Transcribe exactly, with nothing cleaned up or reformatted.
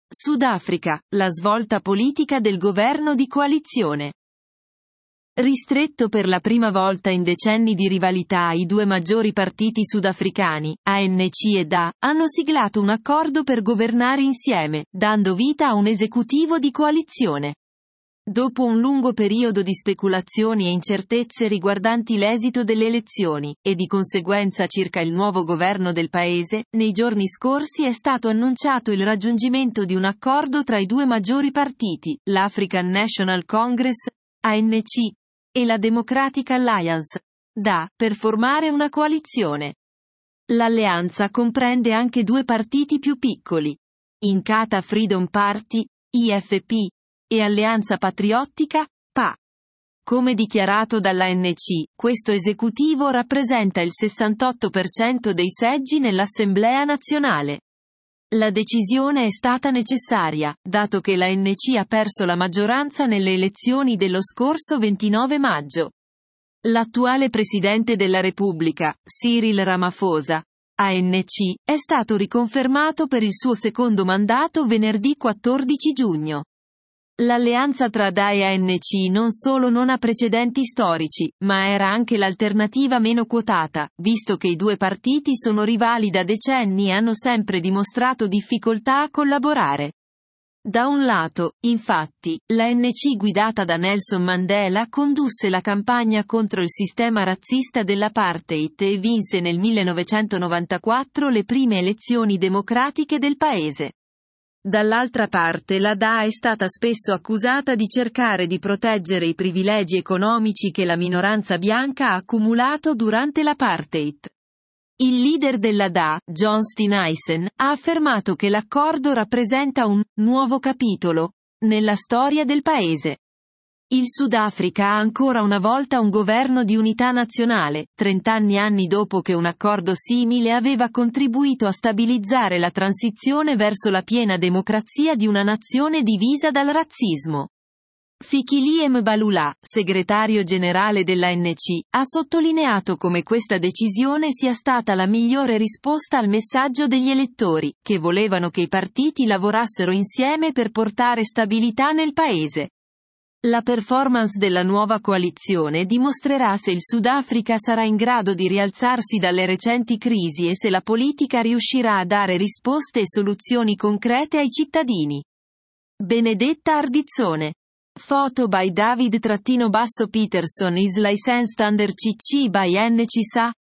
Sudafrica, la svolta politica del governo di coalizione. Ristretto per la prima volta in decenni di rivalità, i due maggiori partiti sudafricani, A N C e D A, hanno siglato un accordo per governare insieme, dando vita a un esecutivo di coalizione. Dopo un lungo periodo di speculazioni e incertezze riguardanti l'esito delle elezioni, e di conseguenza circa il nuovo governo del paese, nei giorni scorsi è stato annunciato il raggiungimento di un accordo tra i due maggiori partiti, l'African National Congress, A N C, e la Democratic Alliance, D A, per formare una coalizione. L'alleanza comprende anche due partiti più piccoli, Inkatha Freedom Party, I F P, e Alleanza Patriottica, P A. Come dichiarato dall'A N C, questo esecutivo rappresenta il sessantotto per cento dei seggi nell'Assemblea nazionale. La decisione è stata necessaria, dato che l'A N C ha perso la maggioranza nelle elezioni dello scorso ventinove maggio. L'attuale Presidente della Repubblica, Cyril Ramaphosa, A N C, è stato riconfermato per il suo secondo mandato venerdì quattordici giugno. L'alleanza tra D A e A N C non solo non ha precedenti storici, ma era anche l'alternativa meno quotata, visto che i due partiti sono rivali da decenni e hanno sempre dimostrato difficoltà a collaborare. Da un lato, infatti, l'A N C guidata da Nelson Mandela condusse la campagna contro il sistema razzista dell'apartheid e vinse nel millenovecentonovantaquattro le prime elezioni democratiche del paese. Dall'altra parte la D A è stata spesso accusata di cercare di proteggere i privilegi economici che la minoranza bianca ha accumulato durante l'apartheid. Il leader della D A, John Steenhuisen, ha affermato che l'accordo rappresenta un nuovo capitolo nella storia del paese. Il Sudafrica ha ancora una volta un governo di unità nazionale, trent'anni anni dopo che un accordo simile aveva contribuito a stabilizzare la transizione verso la piena democrazia di una nazione divisa dal razzismo. Fikile Mbalula, segretario generale dell'A N C, ha sottolineato come questa decisione sia stata la migliore risposta al messaggio degli elettori, che volevano che i partiti lavorassero insieme per portare stabilità nel paese. La performance della nuova coalizione dimostrerà se il Sudafrica sarà in grado di rialzarsi dalle recenti crisi e se la politica riuscirà a dare risposte e soluzioni concrete ai cittadini. Benedetta Ardizzone. Photo by David-Peterson is licensed under C C by N C S A.